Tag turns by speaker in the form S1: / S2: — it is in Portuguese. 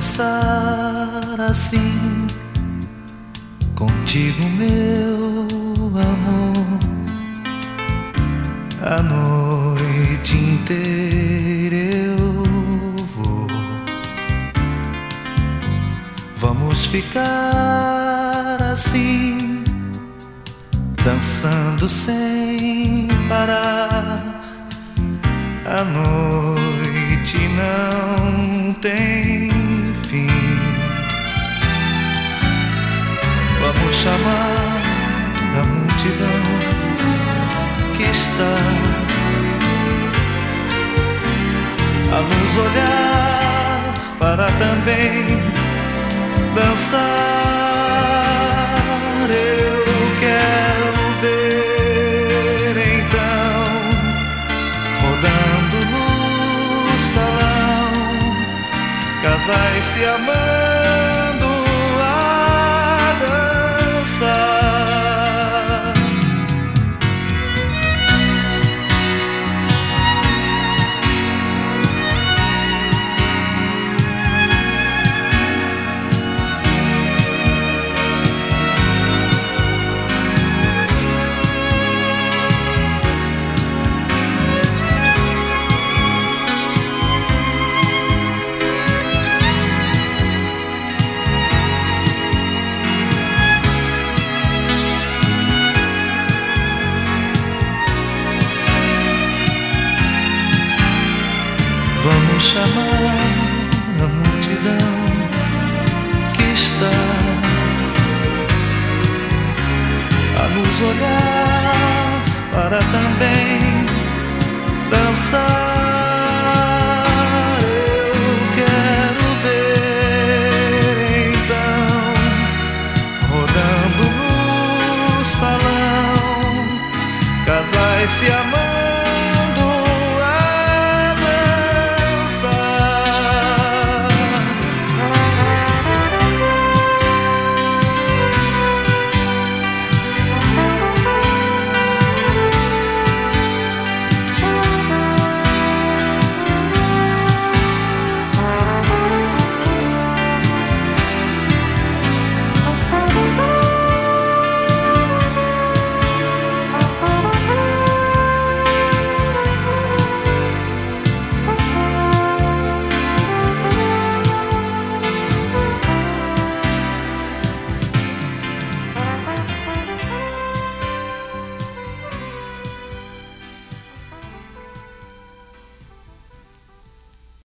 S1: dançar assim contigo, meu amor, a noite inteira eu vou. Vamos ficar assim, dançando sem parar. A noite não tem fim. Vamos chamar a multidão que está a nos olhar para também dançar. Eu quero ver então, rodando no salão, casais se amando a dançar. Vamos chamar a multidão que está a nos olhar para também